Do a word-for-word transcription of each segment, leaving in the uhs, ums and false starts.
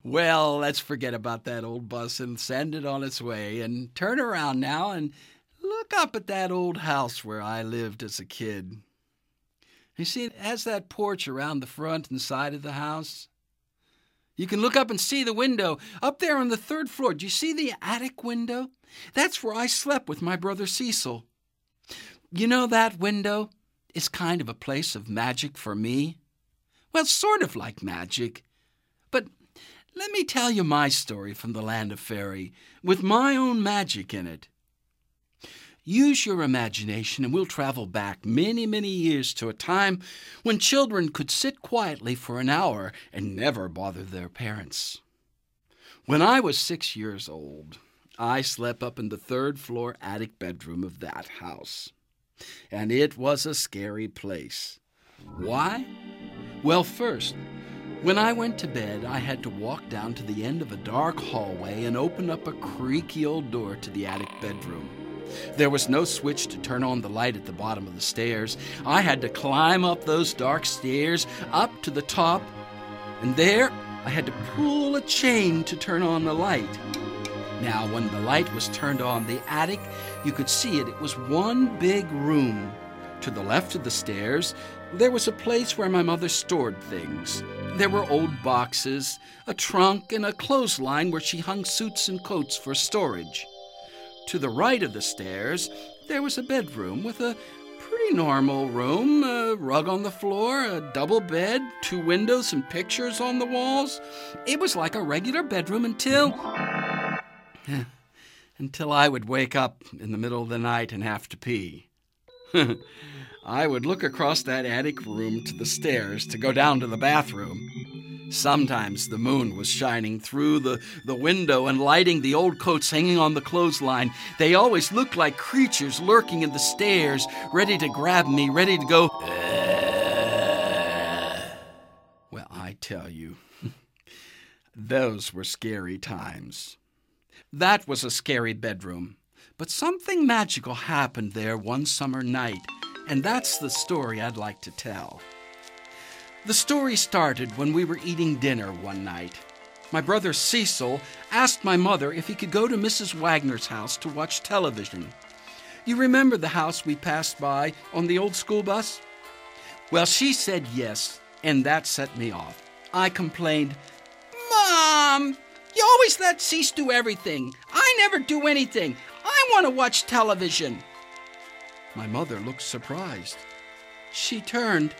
Well, let's forget about that old bus and send it on its way and turn around now and look up at that old house where I lived as a kid. You see, it has that porch around the front and side of the house. You can look up and see the window up there on the third floor. Do you see the attic window? That's where I slept with my brother Cecil. You know that window is kind of a place of magic for me. Well, sort of like magic. But let me tell you my story from the land of fairy, with my own magic in it. Use your imagination and we'll travel back many, many years to a time when children could sit quietly for an hour and never bother their parents. When I was six years old, I slept up in the third floor attic bedroom of that house. And it was a scary place. Why? Well, first, when I went to bed, I had to walk down to the end of a dark hallway and open up a creaky old door to the attic bedroom. There was no switch to turn on the light at the bottom of the stairs. I had to climb up those dark stairs, up to the top, and there I had to pull a chain to turn on the light. Now, when the light was turned on, the attic, you could see it. It was one big room. To the left of the stairs, there was a place where my mother stored things. There were old boxes, a trunk, and a clothesline where she hung suits and coats for storage. To the right of the stairs, there was a bedroom with a pretty normal room, a rug on the floor, a double bed, two windows and pictures on the walls. It was like a regular bedroom until... until I would wake up in the middle of the night and have to pee. I would look across that attic room to the stairs to go down to the bathroom. Sometimes the moon was shining through the, the window and lighting the old coats hanging on the clothesline. They always looked like creatures lurking in the stairs, ready to grab me, ready to go... Well, I tell you, those were scary times. That was a scary bedroom, but something magical happened there one summer night, and that's the story I'd like to tell. The story started when we were eating dinner one night. My brother Cecil asked my mother if he could go to Missus Wagner's house to watch television. You remember the house we passed by on the old school bus? Well, she said yes, and that set me off. I complained, "Mom, you always let Cease do everything. I never do anything. I want to watch television." My mother looked surprised. She turned.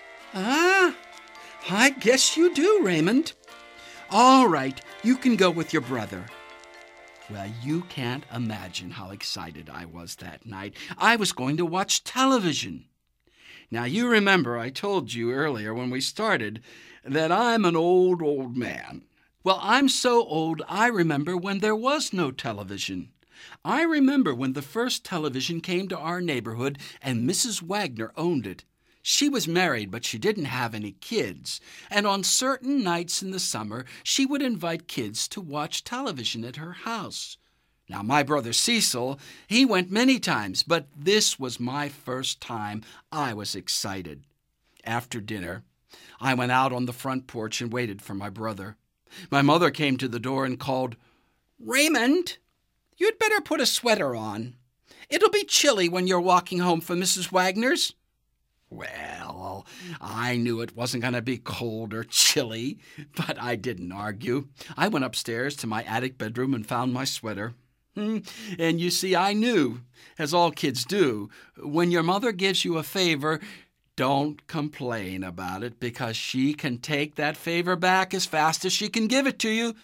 "Ah, I guess you do, Raymond. All right, you can go with your brother." Well, you can't imagine how excited I was that night. I was going to watch television. Now, you remember I told you earlier when we started that I'm an old, old man. Well, I'm so old I remember when there was no television. I remember when the first television came to our neighborhood and Missus Wagner owned it. She was married, but she didn't have any kids, and on certain nights in the summer, she would invite kids to watch television at her house. Now, my brother Cecil, he went many times, but this was my first time. I was excited. After dinner, I went out on the front porch and waited for my brother. My mother came to the door and called, "Raymond, you'd better put a sweater on. It'll be chilly when you're walking home from Missus Wagner's." Well, I knew it wasn't going to be cold or chilly, but I didn't argue. I went upstairs to my attic bedroom and found my sweater. And you see, I knew, as all kids do, when your mother gives you a favor, don't complain about it because she can take that favor back as fast as she can give it to you.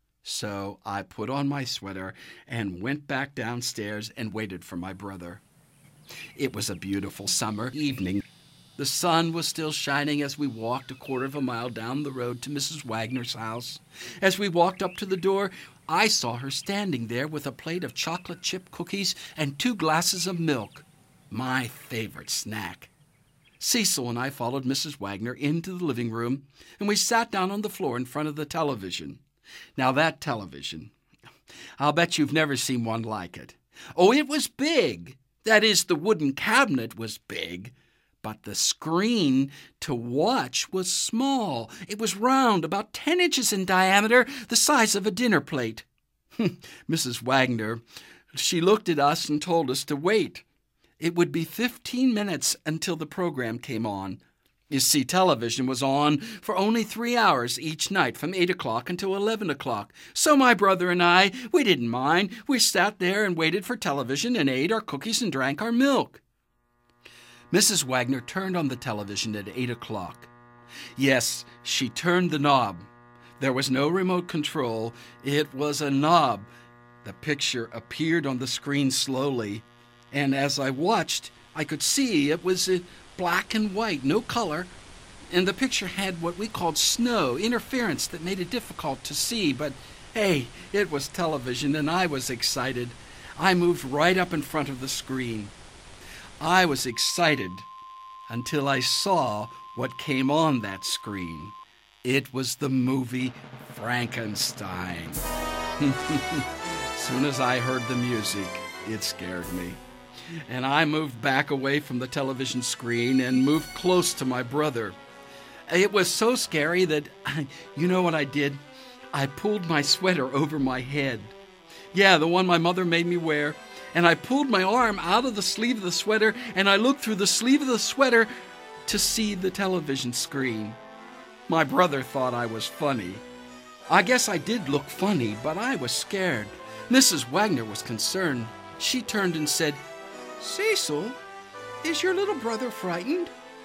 So I put on my sweater and went back downstairs and waited for my brother. It was a beautiful summer evening. The sun was still shining as we walked a quarter of a mile down the road to Missus Wagner's house. As we walked up to the door, I saw her standing there with a plate of chocolate chip cookies and two glasses of milk, my favorite snack. Cecil and I followed Missus Wagner into the living room, and we sat down on the floor in front of the television. Now, that television, I'll bet you've never seen one like it. Oh, it was big. That is, the wooden cabinet was big, But the screen to watch was small. It was round, about ten inches in diameter, the size of a dinner plate. Missus Wagner, she looked at us and told us to wait. It would be fifteen minutes until the program came on. You see, television was on for only three hours each night, from eight o'clock until eleven o'clock. So my brother and I, we didn't mind. We sat there and waited for television and ate our cookies and drank our milk. Missus Wagner turned on the television at eight o'clock. Yes, she turned the knob. There was no remote control. It was a knob. The picture appeared on the screen slowly, and as I watched, I could see it was uh, black and white, no color, and the picture had what we called snow, interference that made it difficult to see, but hey, it was television, and I was excited. I moved right up in front of the screen. I was excited until I saw what came on that screen. It was the movie Frankenstein. As soon as I heard the music, it scared me. And I moved back away from the television screen and moved close to my brother. It was so scary that, you know what I did? I pulled my sweater over my head. Yeah, the one my mother made me wear. And I pulled my arm out of the sleeve of the sweater, and I looked through the sleeve of the sweater to see the television screen. My brother thought I was funny. I guess I did look funny, but I was scared. Missus Wagner was concerned. She turned and said, "Cecil, is your little brother frightened?"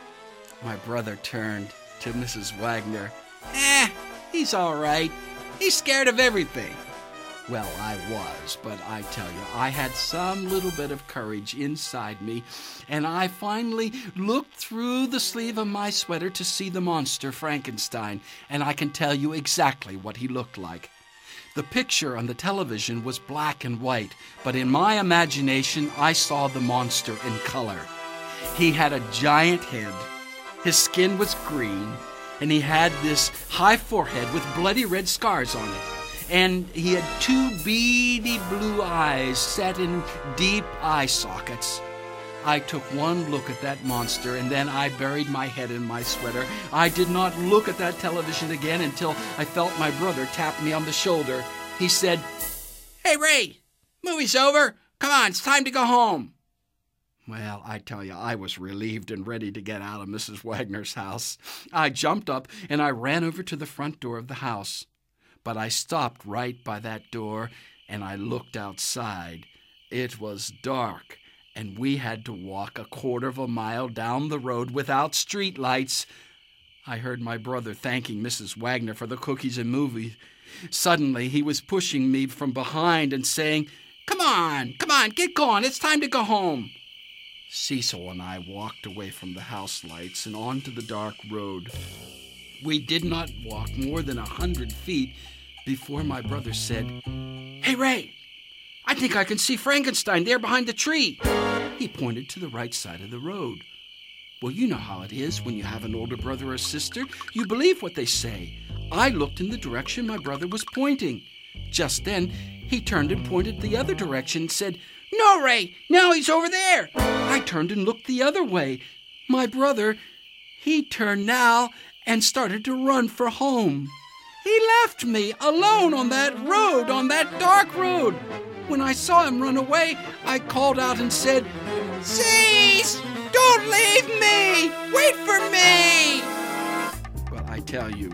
My brother turned to Missus Wagner. Eh, he's all right. He's scared of everything. Well, I was, but I tell you, I had some little bit of courage inside me, and I finally looked through the sleeve of my sweater to see the monster Frankenstein, and I can tell you exactly what he looked like. The picture on the television was black and white, but in my imagination, I saw the monster in color. He had a giant head, his skin was green, and he had this high forehead with bloody red scars on it. And he had two beady blue eyes set in deep eye sockets. I took one look at that monster, and then I buried my head in my sweater. I did not look at that television again until I felt my brother tap me on the shoulder. He said, "Hey, Ray, movie's over. Come on, it's time to go home." Well, I tell you, I was relieved and ready to get out of Missus Wagner's house. I jumped up, and I ran over to the front door of the house. But I stopped right by that door, and I looked outside. It was dark, and we had to walk a quarter of a mile down the road without street lights. I heard my brother thanking Missus Wagner for the cookies and movie. Suddenly, he was pushing me from behind and saying, "Come on, come on, get going, it's time to go home." Cecil and I walked away from the house lights and onto the dark road. We did not walk more than a hundred feet before my brother said, "Hey, Ray, I think I can see Frankenstein there behind the tree." He pointed to the right side of the road. Well, you know how it is when you have an older brother or sister. You believe what they say. I looked in the direction my brother was pointing. Just then, he turned and pointed the other direction and said, "No, Ray, now he's over there." I turned and looked the other way. My brother, he turned now and started to run for home. He left me alone on that road, on that dark road. When I saw him run away, I called out and said, "Cease! Don't leave me! Wait for me!" Well, I tell you,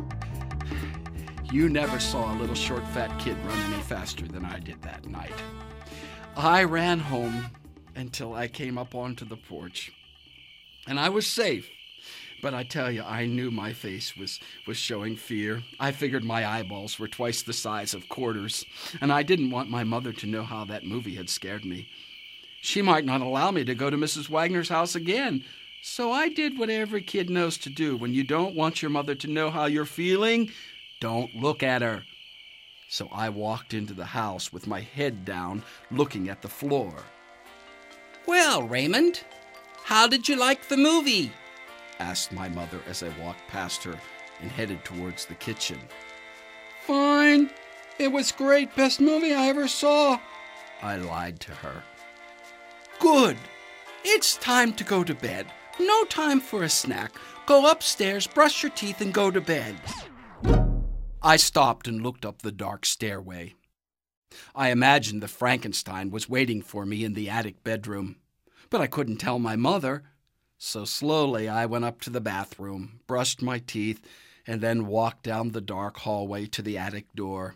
you never saw a little short, fat kid run any faster than I did that night. I ran home until I came up onto the porch, and I was safe. But I tell you, I knew my face was, was showing fear. I figured my eyeballs were twice the size of quarters, and I didn't want my mother to know how that movie had scared me. She might not allow me to go to Missus Wagner's house again, so I did what every kid knows to do. When you don't want your mother to know how you're feeling, don't look at her. So I walked into the house with my head down, looking at the floor. "Well, Raymond, how did you like the movie?" asked my mother as I walked past her and headed towards the kitchen. "Fine. It was great. Best movie I ever saw," I lied to her. "Good. It's time to go to bed. No time for a snack. Go upstairs, brush your teeth, and go to bed." I stopped and looked up the dark stairway. I imagined the Frankenstein was waiting for me in the attic bedroom, but I couldn't tell my mother. So slowly I went up to the bathroom, brushed my teeth, and then walked down the dark hallway to the attic door.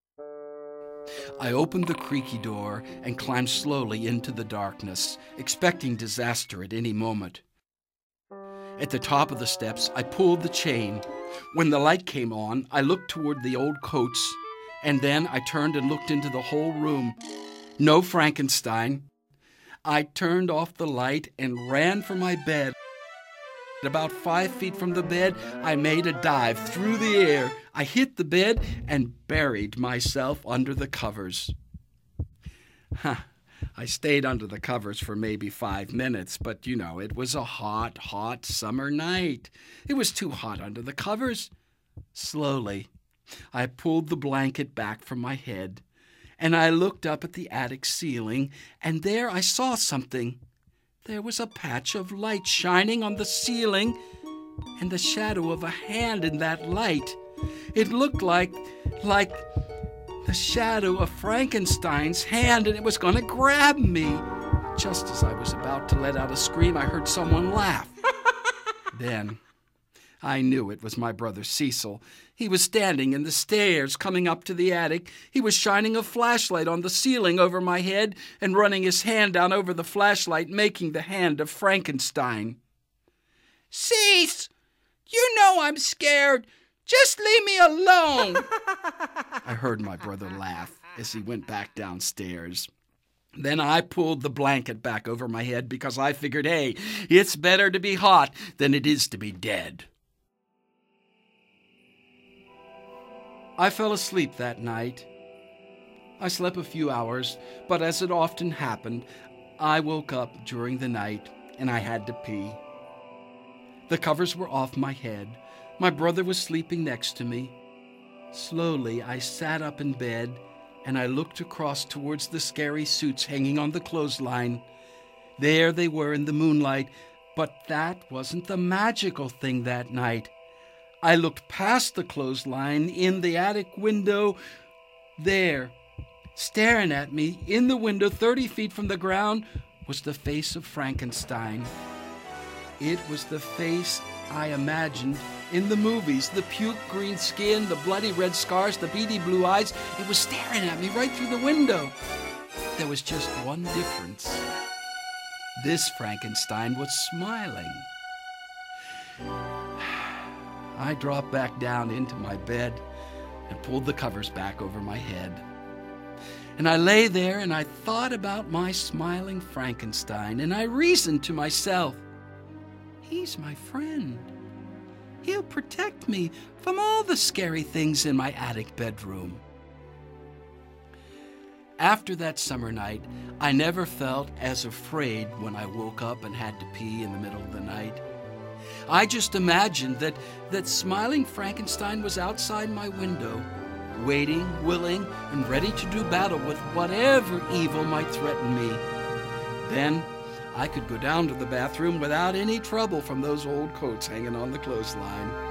I opened the creaky door and climbed slowly into the darkness, expecting disaster at any moment. At the top of the steps, I pulled the chain. When the light came on, I looked toward the old coats, and then I turned and looked into the whole room. No Frankenstein. I turned off the light and ran for my bed. About five feet from the bed, I made a dive through the air. I hit the bed and buried myself under the covers. Huh. I stayed under the covers for maybe five minutes, but, you know, it was a hot, hot summer night. It was too hot under the covers. Slowly, I pulled the blanket back from my head, and I looked up at the attic ceiling, and there I saw something. There was a patch of light shining on the ceiling, and the shadow of a hand in that light. It looked like, like the shadow of Frankenstein's hand, and it was going to grab me. Just as I was about to let out a scream, I heard someone laugh. Then I knew it was my brother Cecil. He was standing in the stairs coming up to the attic. He was shining a flashlight on the ceiling over my head and running his hand down over the flashlight, making the hand of Frankenstein. "Cease! You know I'm scared. Just leave me alone," I heard my brother laugh as he went back downstairs. Then I pulled the blanket back over my head because I figured, hey, it's better to be hot than it is to be dead. I fell asleep that night. I slept a few hours, but as it often happened, I woke up during the night and I had to pee. The covers were off my head. My brother was sleeping next to me. Slowly, I sat up in bed and I looked across towards the scary suits hanging on the clothesline. There they were in the moonlight, but that wasn't the magical thing that night. I looked past the clothesline in the attic window. There, staring at me in the window thirty feet from the ground, was the face of Frankenstein. It was the face I imagined in the movies. The puke green skin, the bloody red scars, the beady blue eyes. It was staring at me right through the window. There was just one difference. This Frankenstein was smiling. I dropped back down into my bed and pulled the covers back over my head. And I lay there and I thought about my smiling Frankenstein, and I reasoned to myself, he's my friend. He'll protect me from all the scary things in my attic bedroom. After that summer night, I never felt as afraid when I woke up and had to pee in the middle of the night. I just imagined that, that smiling Frankenstein was outside my window, waiting, willing, and ready to do battle with whatever evil might threaten me. Then I could go down to the bathroom without any trouble from those old coats hanging on the clothesline.